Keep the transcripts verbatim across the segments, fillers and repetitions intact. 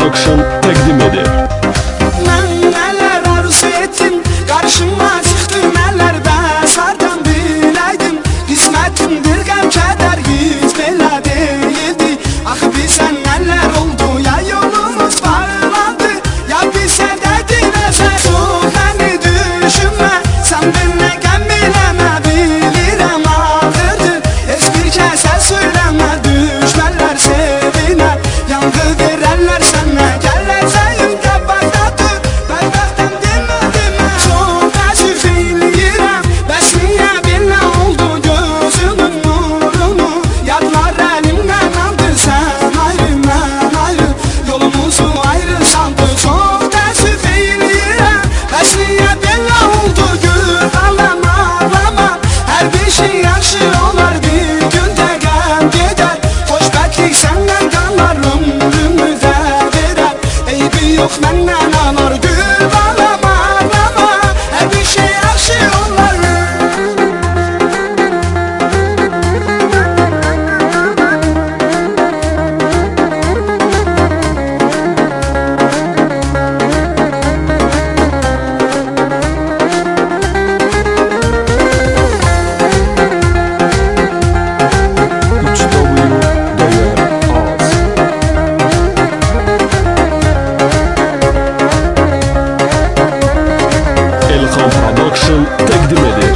Production təqdim edir. Mən nələr arzu etdim, qarşıma çıxdı nələr bəs hardan biləydim. Qismətimdir qəm kədər hiç belə deyildi. Axı bizə nələr oldu, ya yolumuz bağlandı, ya bizə dəydi nəzər. Çox məni düşünmə, sən benimlə qəm eləmə, bilirəm ağırdır. Heç bir kəsə söyləmə, düşmənlər sevinə, yanğı verərlər sənə. Gələcəyin qabaqdadır, bədbəxtəm demə demə. Çox təəssüf eləyirəm, bəs niyə belə oldu gözümün nurunu? Yadlar əlimdən aldı, sən ayrı mən ayrı, yolumuzu ayrı saldı. Çox təəssüf eləyirəm, bəs niyə belə oldu? Gül ağlama ağlama, hər bir şey yaxşı olar, bir gündə qəm gedər. Xoşbəxtlik səndən qalar, ömrümü də verər. Eybi yox məndən alar, gül ağlama ağlama, hər bir şey yaxşı olar. üç W dəyər az. Elxan Production təqdim edir.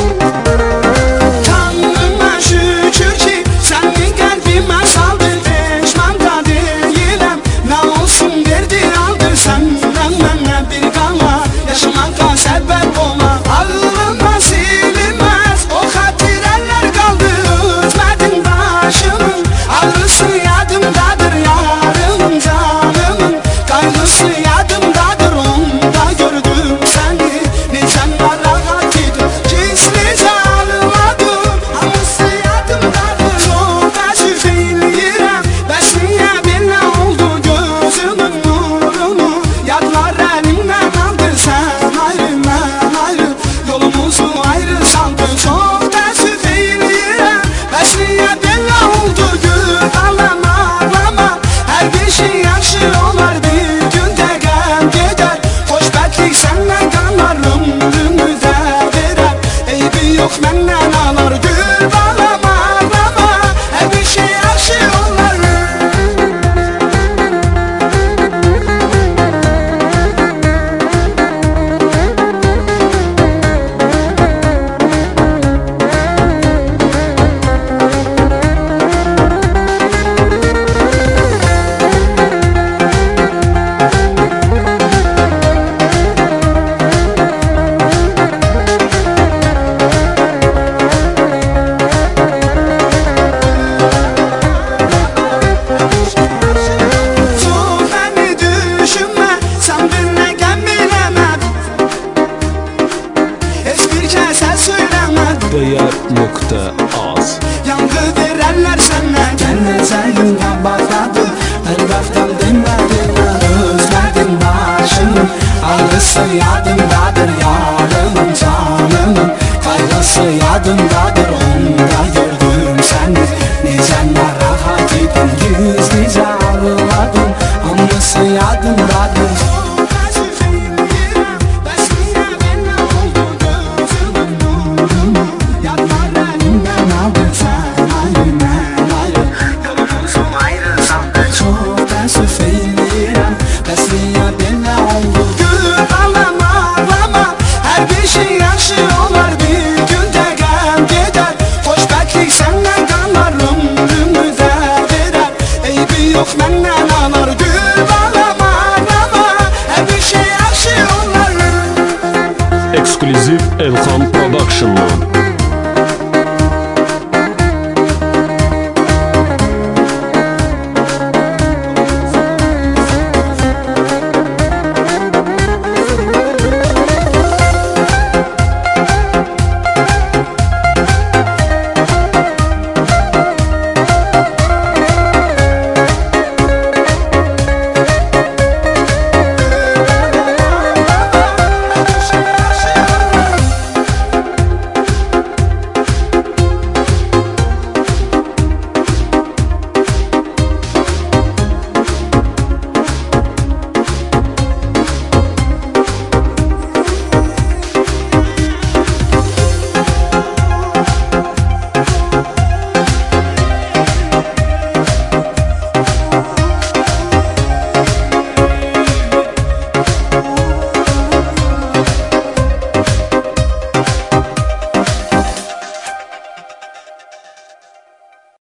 Tanrıma şükür ki, sənin qəlbimə saldın. Peşman da deyiləm, nə olsun verdi aldı. Səndən mənə bir qala, yaşamağa səbəb ola. Ağlımda silinməz, o xatirələr qaldı. Özmədin başımın, ağrısı yadımdadır. Yarımın canımın, qayğısı yadımdadır. Onda gördüm səni, necə narahat idim, gizlicə ağladım, hamısı yadımdadır. Çox təəssüf eləyirəm, bəs niyə belə oldu? Gözümün nurunu yadlar əlimdən aldı, sən ayrı mən ayrı, yolumuzu ayrı saldı. Çox təəssüf eləyirəm, bəs niyə belə oldu? Gül ağlama ağlama, hər bir şey yaxşı olar, bir gündə qəm gedər. Xoşbəxtlik səndən qalar, ömrümü də verər. Eybi yox məndən alar, gül ağlama ağlama, hər bir şey yaxşı olar. Çox məni düşünmə, sən benimlə qəm eləmə, heç bir kəsə söyləmə. Dəyər nöqtə az. Yanğı verərlər sənə, gələcəyin qabaqdadır. Bədbəxtəm demə demə, özmədin başımın, ağrısı yadımdadır. Yarımın canımın, qayğısı yadımdadır. Onda gördüm səni, necə narahat idim, gizlicə ağladım, hamısı yadımdadır. Çox təəssüf eləyirəm, bəs niyə belə oldu? Gözümün nurunu yadlar əlimdən aldı, sən ayrı mən ayrı, yolumuzu ayrı saldı. Çox təəssüf eləyirəm, bəs niyə belə oldu? Gül ağlama ağlama, hər bir şey yaxşı olar, bir gündə qəm gedər. Xoşbəxtlik səndən qalar, ömrümü də verər. Eybi yox məndən alar, gül ağlama ağlama, hər bir şey yaxşı olar. Eksklüziv Elxan Production'dan.